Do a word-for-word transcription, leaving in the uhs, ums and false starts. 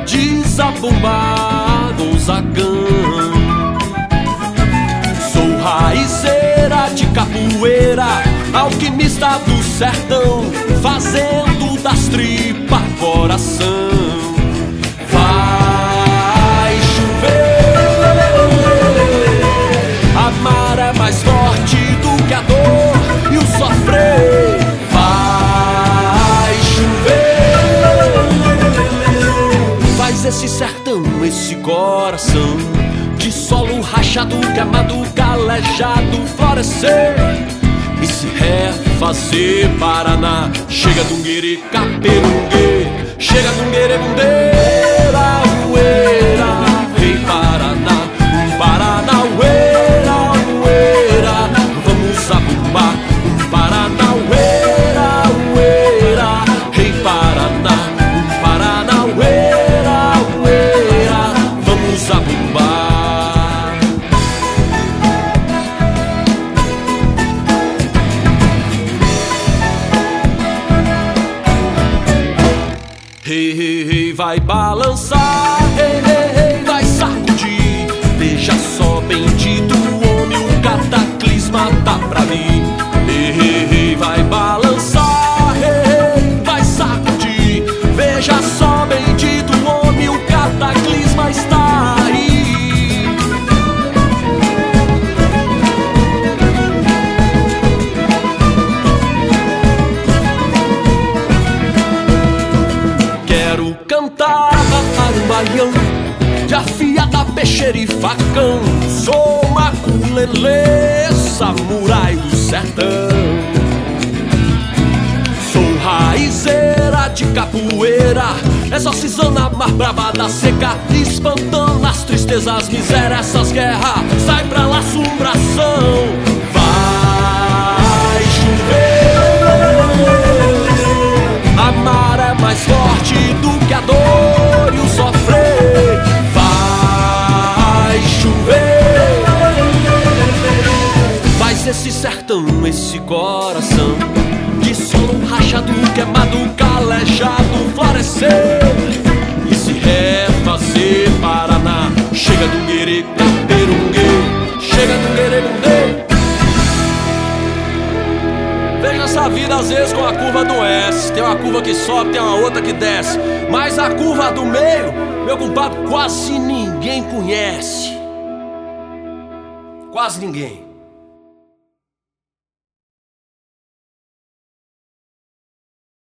desabombar no zagão. Sou raizeira de capoeira, alquimista do sertão, fazendo das tripas coração. Vai chover, a maré é mais forte do que a dor e o sofrer. Vai chover, faz esse sertão, esse coração de solo rachado, queimado, calejado, florescer e se refazer. Paraná, chega dunguere, caperungue, chega dunguere, bundeira, ueira, rei Paraná, um Paranaueira, ueira, vamos zabumbar, um Paranaueira, ueira, rei Paraná, um Paranaueira, ueira, vamos zabumbar. Rei, rei, rei, vai balançar, rei, rei, rei, vai sacudir. Veja só, bendito homem, o cataclisma tá pra mim. Rei, rei, rei, vai balançar, rei, rei, vai sacudir. Veja só, bendito homem, o cataclisma está aí. Quero cantar um baião de afiada peixeira e facão. Sou maculelê, samurai do sertão. Sou raizeira de capoeira, exorcizando a mar brava da seca, espantando as tristezas, as misérias, essas guerras. Sai pra lá, assombração. Vai chover, a maré é mais forte do que a dor e o sofrer. Vai chover, faz esse sertão, esse coração de solo rachado, queimado, calejado, florescer e se refazer. Paraná, chega dunguere, caperungue, chega dunguere, bunde. Veja essa vida às vezes com a curva do S. Tem uma curva que sobe, tem uma outra que desce, mas a curva do meio, meu compadre, quase ninguém conhece. Quase ninguém.